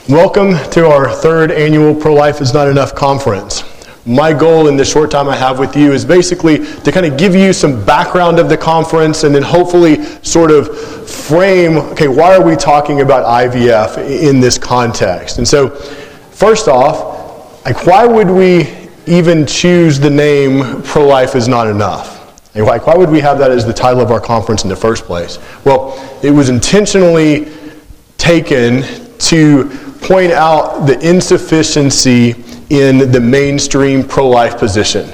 Welcome to our third annual Pro-Life is Not Enough conference. My goal in the short time I have with you is basically to kind of give you some background of the conference and then hopefully sort of frame, okay, why are we talking about IVF in this context? And so, first off, why would we even choose the name Pro-Life is Not Enough? Why would we have that as the title of our conference in the first place? Well, it was intentionally taken to point out the insufficiency in the mainstream pro-life position.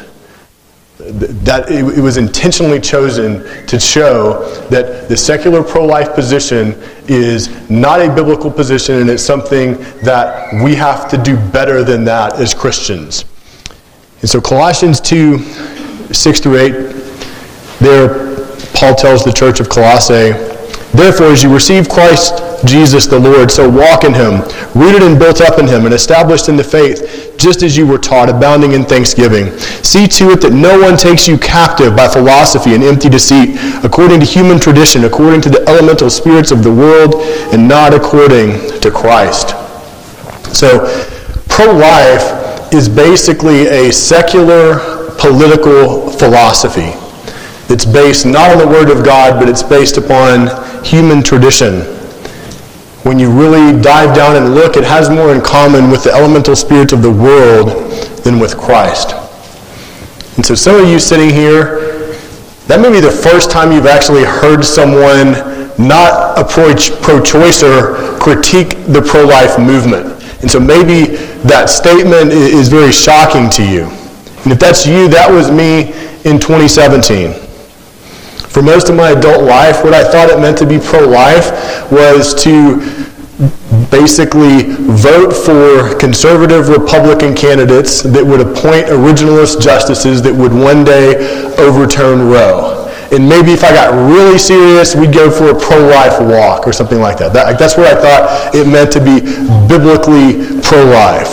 That it was intentionally chosen to show that the secular pro-life position is not a biblical position, and it's something that we have to do better than that as Christians. And so Colossians 2, 6 through 8, there Paul tells the church of Colossae, "Therefore, as you receive Christ Jesus the Lord, so walk in him, rooted and built up in him, and established in the faith, just as you were taught, abounding in thanksgiving. See to it that no one takes you captive by philosophy and empty deceit, according to human tradition, according to the elemental spirits of the world, and not according to Christ." So, pro-life is basically a secular political philosophy. It's based not on the Word of God, but it's based upon human tradition. When you really dive down and look, it has more in common with the elemental spirits of the world than with Christ. And so some of you sitting here, that may be the first time you've actually heard someone not a pro-choicer critique the pro-life movement. And so maybe that statement is very shocking to you. And if that's you, that was me in 2017. For most of my adult life, what I thought it meant to be pro-life was to basically vote for conservative Republican candidates that would appoint originalist justices that would one day overturn Roe. And maybe if I got really serious, we'd go for a pro-life walk or something like that. That's what I thought it meant to be biblically pro-life.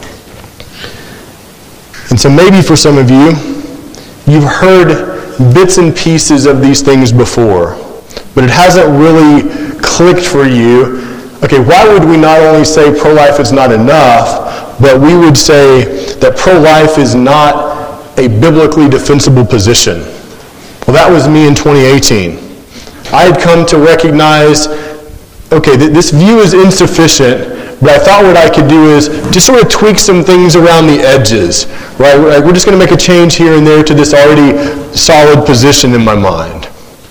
And so maybe for some of you, you've heard bits and pieces of these things before, but it hasn't really clicked for you. Okay, why would we not only say pro-life is not enough, but we would say that pro-life is not a biblically defensible position? Well, that was me in 2018. I had come to recognize, okay, this view is insufficient, but I thought what I could do is just sort of tweak some things around the edges, right? We're just going to make a change here and there to this already solid position in my mind.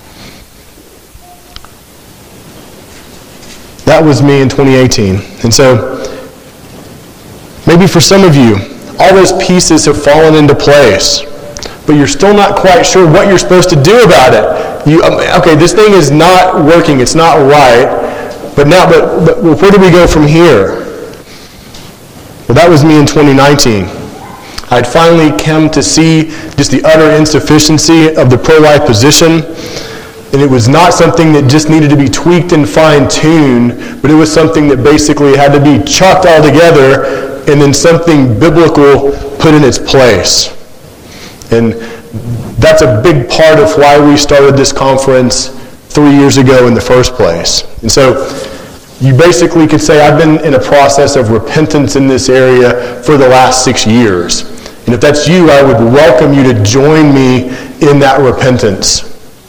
That was me in 2018. And so, maybe for some of you, all those pieces have fallen into place, but you're still not quite sure what you're supposed to do about it. Okay, this thing is not working, it's not right, but where do we go from here? Well, that was me in 2019. I'd finally come to see just the utter insufficiency of the pro-life position, and it was not something that just needed to be tweaked and fine-tuned, but it was something that basically had to be chucked all together and then something biblical put in its place. And that's a big part of why we started this conference 3 years ago in the first place. And so you basically could say I've been in a process of repentance in this area for the last 6 years. And if that's you, I would welcome you to join me in that repentance.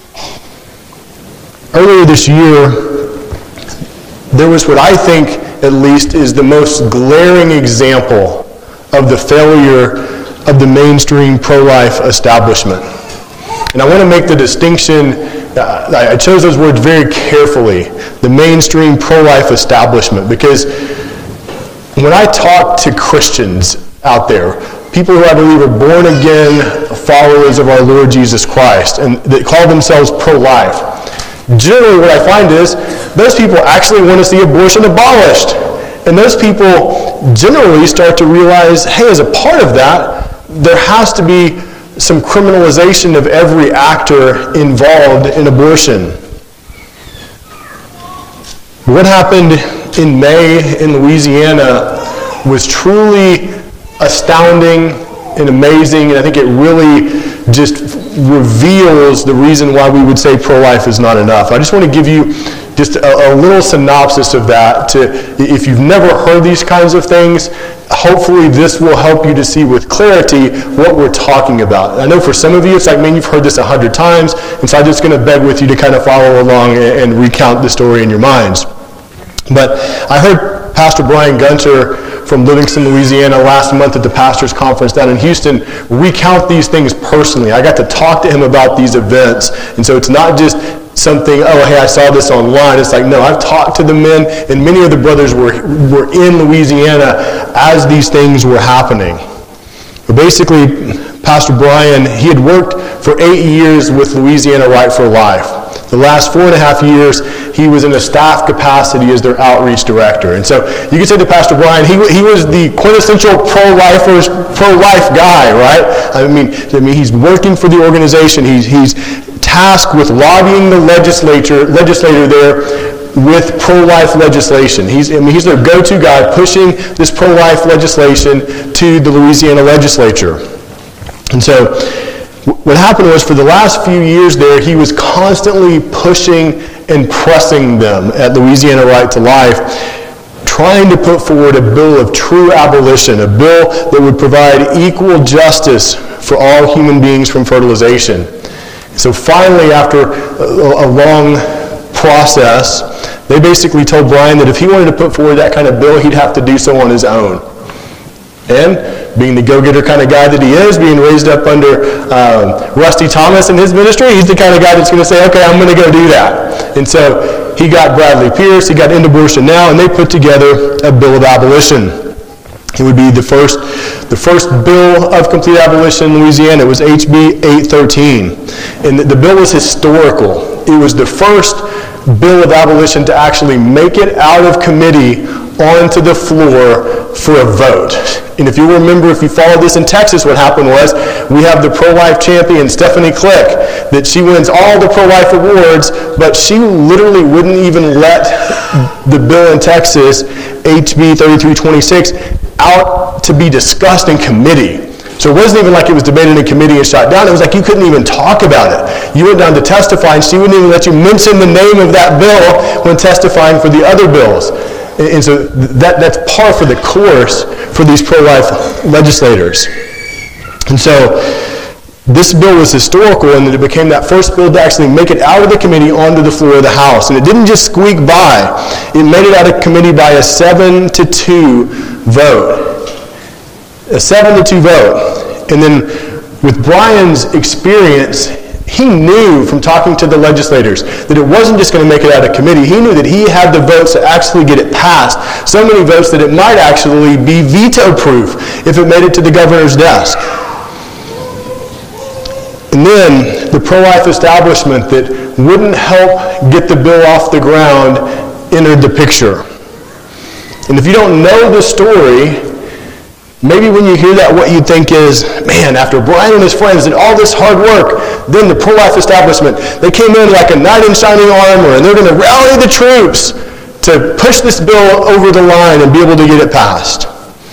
Earlier this year, there was what I think, at least, is the most glaring example of the failure of the mainstream pro-life establishment. And I want to make the distinction, I chose those words very carefully, the mainstream pro-life establishment, because when I talk to Christians out there, people who I believe are born-again followers of our Lord Jesus Christ, and that call themselves pro-life, generally what I find is those people actually want to see abortion abolished. And those people generally start to realize, hey, as a part of that, there has to be some criminalization of every actor involved in abortion. What happened in May in Louisiana was truly astounding and amazing, and I think it really just reveals the reason why we would say pro-life is not enough. I just want to give you just a little synopsis of that. If you've never heard these kinds of things, hopefully this will help you to see with clarity what we're talking about. I know for some of you, it's like, man, you've heard this 100 times, and so I'm just going to beg with you to kind of follow along and recount the story in your minds. But I heard Pastor Brian Gunter from Livingston, Louisiana last month at the Pastors Conference down in Houston recount these things personally. I got to talk to him about these events, and so it's not just something, oh, hey, I saw this online. It's like, no, I've talked to the men, and many of the brothers were in Louisiana as these things were happening. But basically, Pastor Brian, he had worked for 8 years with Louisiana Right for Life. The last 4.5 years, he was in a staff capacity as their outreach director. And so you could say to Pastor Brian, he was the quintessential pro-life guy, right? I mean, he's working for the organization. He's tasked with lobbying the legislator there with pro-life legislation. He's their go-to guy pushing this pro-life legislation to the Louisiana legislature. And so what happened was, for the last few years there, he was constantly pushing and pressing them at Louisiana Right to Life, trying to put forward a bill of true abolition, a bill that would provide equal justice for all human beings from fertilization. So finally, after a long process, they basically told Brian that if he wanted to put forward that kind of bill, he'd have to do so on his own. And being the go-getter kind of guy that he is, being raised up under Rusty Thomas in his ministry, he's the kind of guy that's going to say, okay, I'm going to go do that. And so he got Bradley Pierce, he got End Abortion Now, and they put together a bill of abolition. It would be the first bill of complete abolition in Louisiana. It was HB 813. And the bill was historical. It was the first bill of abolition to actually make it out of committee onto the floor for a vote. And if you remember, if you followed this in Texas, what happened was we have the pro-life champion, Stephanie Click, that she wins all the pro-life awards, but she literally wouldn't even let the bill in Texas, HB 3326, out to be discussed in committee. So it wasn't even like it was debated in committee and shot down. It was like you couldn't even talk about it. You went down to testify, and she wouldn't even let you mention the name of that bill when testifying for the other bills. And so that's par for the course for these pro-life legislators. And so this bill was historical in that it became that first bill to actually make it out of the committee onto the floor of the House. And it didn't just squeak by. It made it out of committee by a 7-2 vote. A 7-2 vote. And then with Brian's experience, he knew from talking to the legislators that it wasn't just going to make it out of committee. He knew that he had the votes to actually get it passed. So many votes that it might actually be veto-proof if it made it to the governor's desk. And then the pro-life establishment that wouldn't help get the bill off the ground entered the picture. And if you don't know the story, maybe when you hear that, what you think is, man, after Brian and his friends did all this hard work, then the pro-life establishment, they came in like a knight in shining armor, and they're going to rally the troops to push this bill over the line and be able to get it passed.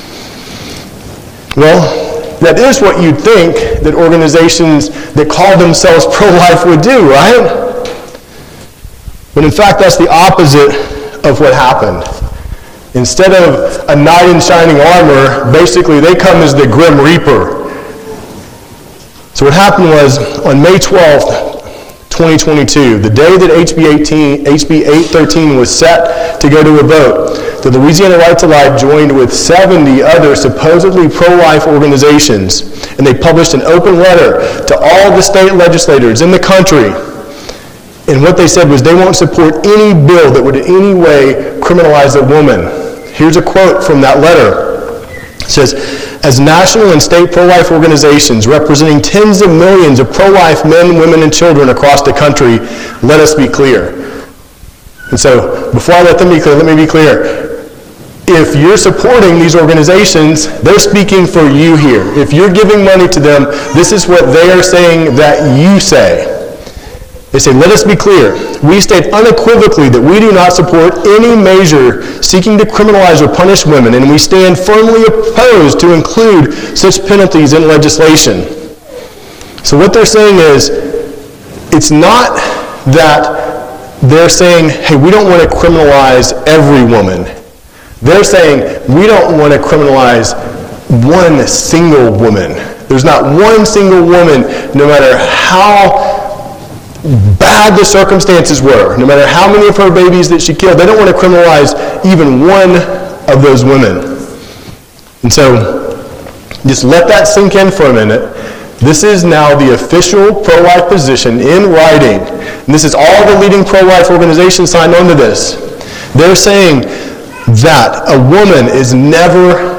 Well, that is what you'd think that organizations that call themselves pro-life would do, right? But in fact, that's the opposite of what happened. Instead of a knight in shining armor, basically they come as the Grim Reaper. So what happened was, on May 12th, 2022, the day that HB 813 was set to go to a vote, the Louisiana Right to Life joined with 70 other supposedly pro-life organizations, and they published an open letter to all the state legislators in the country. And what they said was they won't support any bill that would in any way criminalize a woman. Here's a quote from that letter. It says, as national and state pro-life organizations representing tens of millions of pro-life men, women, and children across the country, let us be clear. And so, before I let them be clear, let me be clear. If you're supporting these organizations, they're speaking for you here. If you're giving money to them, this is what they are saying that you say. They say, let us be clear. We state unequivocally that we do not support any measure seeking to criminalize or punish women, and we stand firmly opposed to include such penalties in legislation. So what they're saying is, it's not that they're saying, hey, we don't want to criminalize every woman. They're saying, we don't want to criminalize one single woman. There's not one single woman, no matter how bad the circumstances were, no matter how many of her babies that she killed, they don't want to criminalize even one of those women. And so, just let that sink in for a minute. This is now the official pro-life position in writing. And this is all the leading pro-life organizations signed on to this. They're saying that a woman is never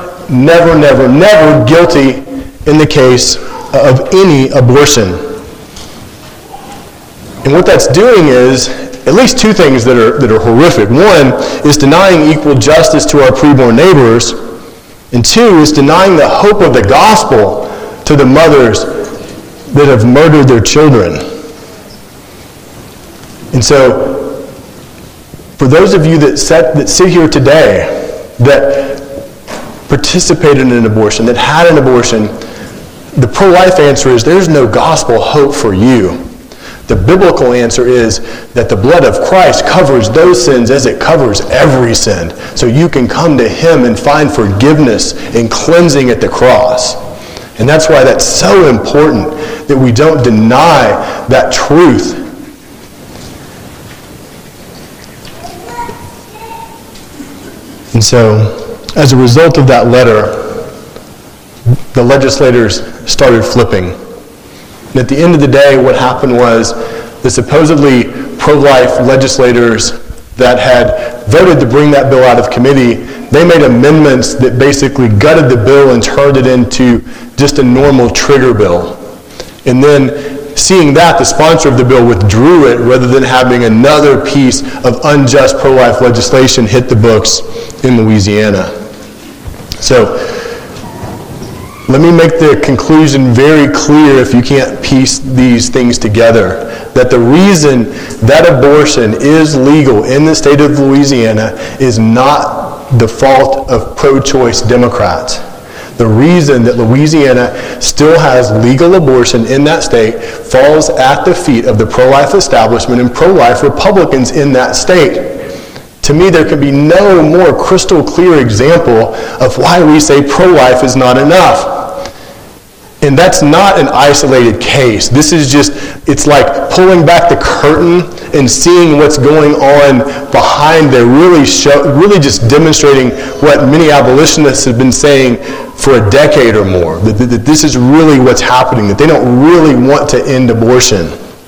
guilty in the case of any abortion. And what that's doing is at least two things that are horrific. One is denying equal justice to our preborn neighbors, and two is denying the hope of the gospel to the mothers that have murdered their children. And so, for those of you that sit here today that participated in an abortion, that had an abortion, the pro-life answer is there's no gospel hope for you. The biblical answer is that the blood of Christ covers those sins as it covers every sin. So you can come to him and find forgiveness and cleansing at the cross. And that's why that's so important that we don't deny that truth. And so, as a result of that letter, the legislators started flipping. And at the end of the day, what happened was the supposedly pro-life legislators that had voted to bring that bill out of committee, they made amendments that basically gutted the bill and turned it into just a normal trigger bill. And then seeing that, the sponsor of the bill withdrew it rather than having another piece of unjust pro-life legislation hit the books in Louisiana. So, let me make the conclusion very clear if you can't piece these things together, that the reason that abortion is legal in the state of Louisiana is not the fault of pro-choice Democrats. The reason that Louisiana still has legal abortion in that state falls at the feet of the pro-life establishment and pro-life Republicans in that state. To me, there can be no more crystal clear example of why we say pro-life is not enough. And that's not an isolated case. This is just, it's like pulling back the curtain and seeing what's going on behind there, really just demonstrating what many abolitionists have been saying for a decade or more, that this is really what's happening, that they don't really want to end abortion.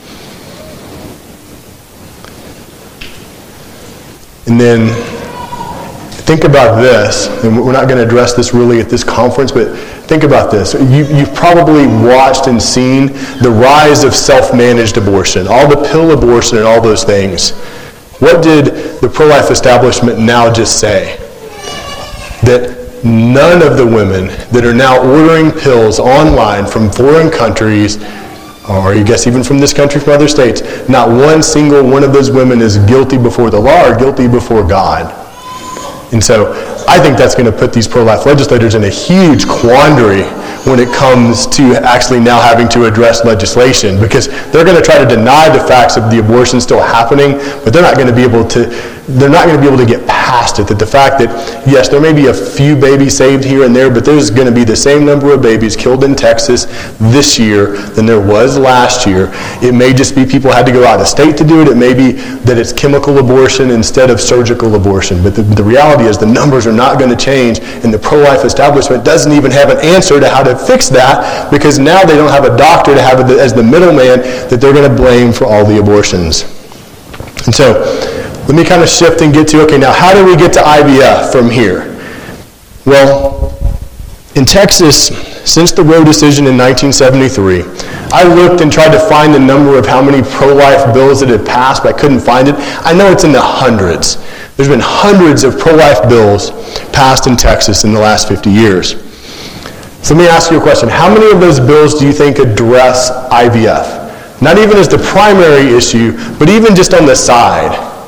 And then think about this, and we're not going to address this really at this conference, but think about this. You've probably watched and seen the rise of self-managed abortion, all the pill abortion and all those things. What did the pro-life establishment now just say? That none of the women that are now ordering pills online from foreign countries, or I guess even from this country, from other states, not one single one of those women is guilty before the law or guilty before God. And so I think that's going to put these pro-life legislators in a huge quandary when it comes to actually now having to address legislation, because they're going to try to deny the facts of the abortion still happening, but they're not going to be able to get past it. That the fact that, yes, there may be a few babies saved here and there, but there's going to be the same number of babies killed in Texas this year than there was last year. It may just be people had to go out of state to do it. It may be that it's chemical abortion instead of surgical abortion. But the reality is the numbers are not going to change, and the pro-life establishment doesn't even have an answer to how to fix that, because now they don't have a doctor to have as the middleman that they're going to blame for all the abortions. And so, let me kind of shift and get to, okay, now how do we get to IVF from here? Well, in Texas, since the Roe decision in 1973, I looked and tried to find the number of how many pro-life bills that had passed, but I couldn't find it. I know it's in the hundreds. There's been hundreds of pro-life bills passed in Texas in the last 50 years. So let me ask you a question. How many of those bills do you think address IVF? Not even as the primary issue, but even just on the side.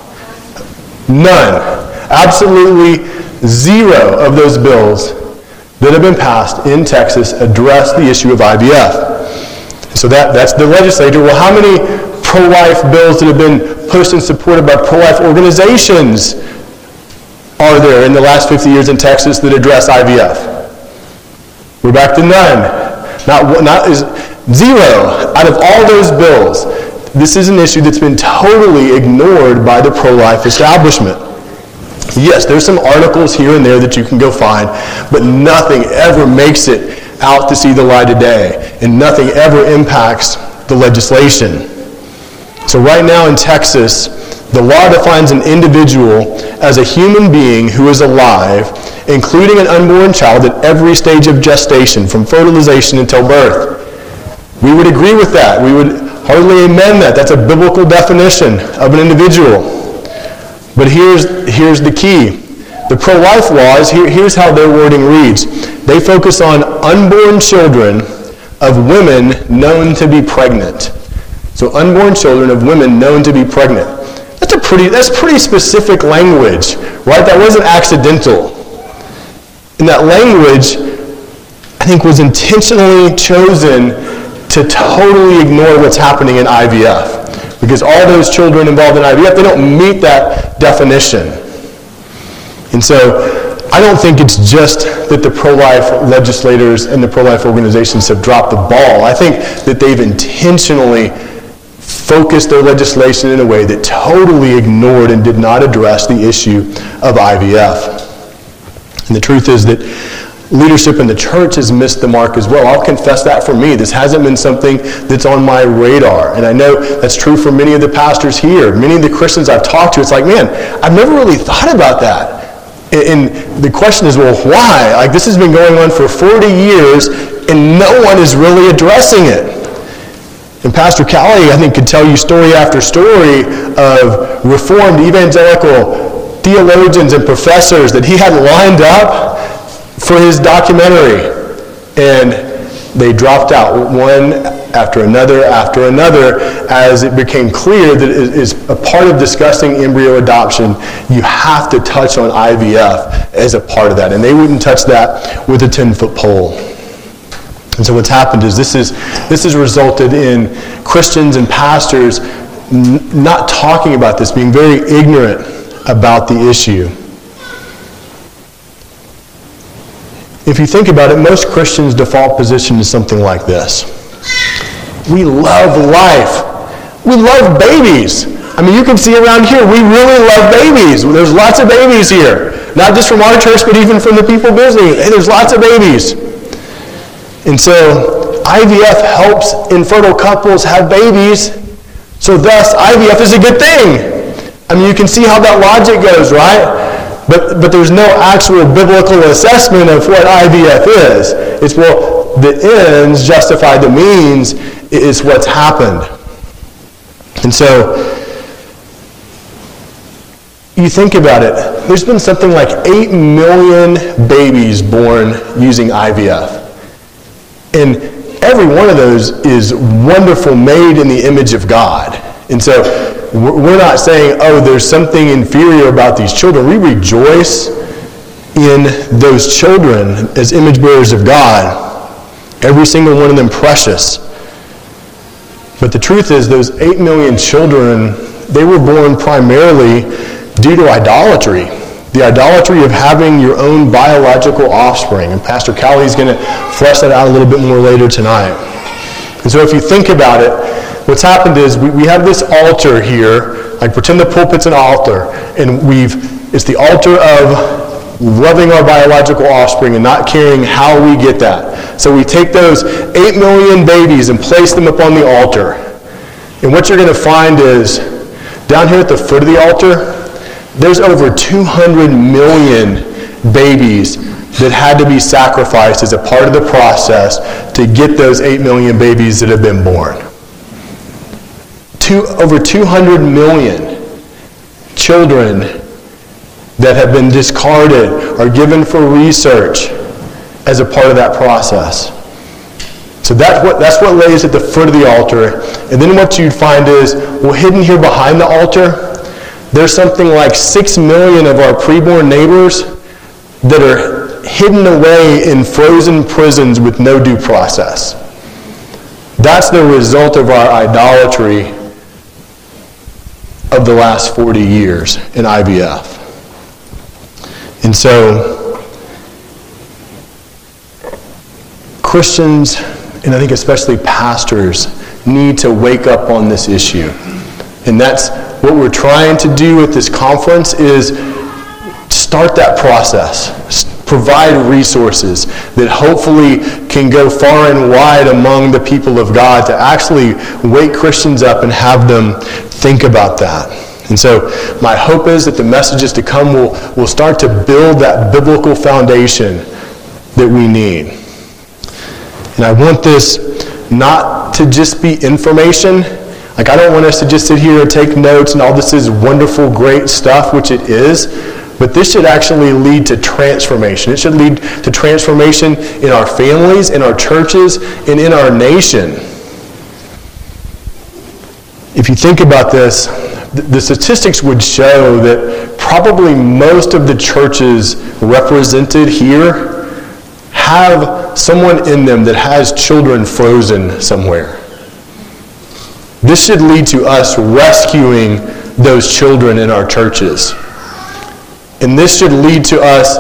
None. Absolutely zero of those bills that have been passed in Texas address the issue of IVF. So that's the legislature. Well, how many pro-life bills that have been pushed and supported by pro-life organizations are there in the last 50 years in Texas that address IVF? We're back to none. Not is zero out of all those bills. This is an issue that's been totally ignored by the pro-life establishment. Yes, there's some articles here and there that you can go find, but nothing ever makes it out to see the light of day, and nothing ever impacts the legislation. So right now in Texas, the law defines an individual as a human being who is alive, including an unborn child at every stage of gestation, from fertilization until birth. We would agree with that. We would hardly amend that. That's a biblical definition of an individual. But here's the key. The pro-life laws, here's how their wording reads. They focus on unborn children of women known to be pregnant. So unborn children of women known to be pregnant. That's pretty specific language, right? That wasn't accidental. And that language, I think, was intentionally chosen to totally ignore what's happening in IVF. Because all those children involved in IVF, they don't meet that definition. And so I don't think it's just that the pro-life legislators and the pro-life organizations have dropped the ball. I think that they've intentionally focused their legislation in a way that totally ignored and did not address the issue of IVF. And the truth is that leadership in the church has missed the mark as well. I'll confess that for me. This hasn't been something that's on my radar. And I know that's true for many of the pastors here. Many of the Christians I've talked to, it's like, man, I've never really thought about that. And the question is, well, why? Like, this has been going on for 40 years, and no one is really addressing it. And Pastor Callie, I think, could tell you story after story of Reformed evangelical theologians and professors that he had lined up for his documentary. And they dropped out one after another as it became clear that it is a part of discussing embryo adoption. You have to touch on IVF as a part of that. And they wouldn't touch that with a 10-foot pole. And so what's happened is this has resulted in Christians and pastors not talking about this, being very ignorant about the issue. If you think about it, most Christians' default position is something like this. We love life. We love babies. I mean, you can see around here, we really love babies. There's lots of babies here. Not just from our church, but even from the people visiting. Hey, there's lots of babies. And so IVF helps infertile couples have babies, so thus IVF is a good thing. I mean, you can see how that logic goes, right? But there's no actual biblical assessment of what IVF is. It's, well, the ends justify the means is what's happened. And so you think about it, there's been something like 8 million babies born using IVF. And every one of those is wonderful, made in the image of God. And so we're not saying, oh, there's something inferior about these children. We rejoice in those children as image bearers of God. Every single one of them precious. But the truth is, those 8 million children, they were born primarily due to idolatry. The idolatry of having your own biological offspring. And Pastor Callie is going to flesh that out a little bit more later tonight. And so if you think about it, what's happened is we have this altar here, like pretend the pulpit's an altar, and it's the altar of loving our biological offspring and not caring how we get that. So we take those 8 million babies and place them upon the altar. And what you're going to find is, down here at the foot of the altar, there's over 200 million babies that had to be sacrificed as a part of the process to get those 8 million babies that have been born. Over 200 million children that have been discarded or given for research as a part of that process. So that's what lays at the foot of the altar. And then what you'd find is, well, hidden here behind the altar, there's something like 6 million of our preborn neighbors that are hidden away in frozen prisons with no due process. That's the result of our idolatry of the last 40 years in IVF. And so, Christians, and I think especially pastors, need to wake up on this issue. And that's what we're trying to do at this conference, is start that process. Provide resources that hopefully can go far and wide among the people of God to actually wake Christians up and have them think about that. And so my hope is that the messages to come will start to build that biblical foundation that we need. And I want this not to just be information. Like, I don't want us to just sit here and take notes and all this is wonderful, great stuff, which it is. But this should actually lead to transformation. It should lead to transformation in our families, in our churches, and in our nation. If you think about this, the statistics would show that probably most of the churches represented here have someone in them that has children frozen somewhere. This should lead to us rescuing those children in our churches. And this should lead to us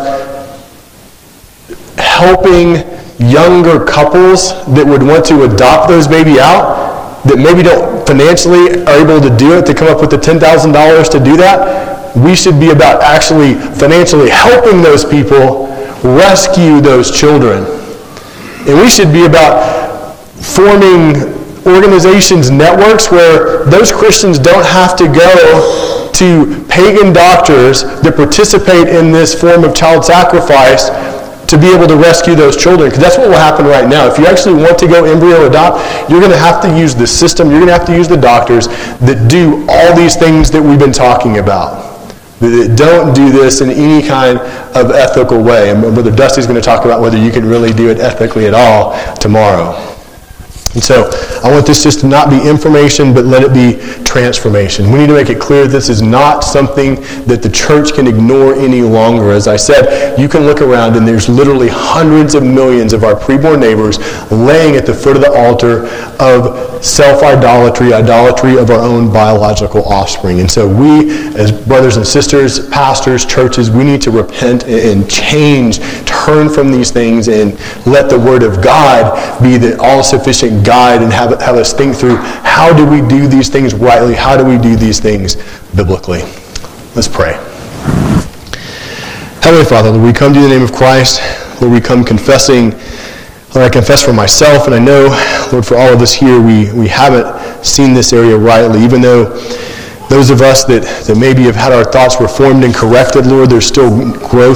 helping younger couples that would want to adopt those baby out, that maybe don't financially are able to do it, to come up with the $10,000 to do that. We should be about actually financially helping those people rescue those children. And we should be about forming organizations, networks where those Christians don't have to go to pagan doctors that participate in this form of child sacrifice to be able to rescue those children. Because that's what will happen right now. If you actually want to go embryo adopt, you're going to have to use the system, you're going to have to use the doctors that do all these things that we've been talking about. That don't do this in any kind of ethical way. And Brother Dusty's going to talk about whether you can really do it ethically at all tomorrow. And so I want this just to not be information, but let it be transformation. We need to make it clear this is not something that the church can ignore any longer. As I said, you can look around and there's literally hundreds of millions of our preborn neighbors laying at the foot of the altar of self-idolatry, idolatry of our own biological offspring. And so we, as brothers and sisters, pastors, churches, we need to repent and change, turn from these things, and let the Word of God be the all-sufficient guide and have us think through, how do we do these things rightly? How do we do these things biblically? Let's pray. Heavenly Father, Lord, we come to you in the name of Christ. Lord, we come confessing. Lord, I confess for myself, and I know, Lord, for all of us here, we haven't seen this area rightly. Even though those of us that maybe have had our thoughts reformed and corrected, Lord, there's still growth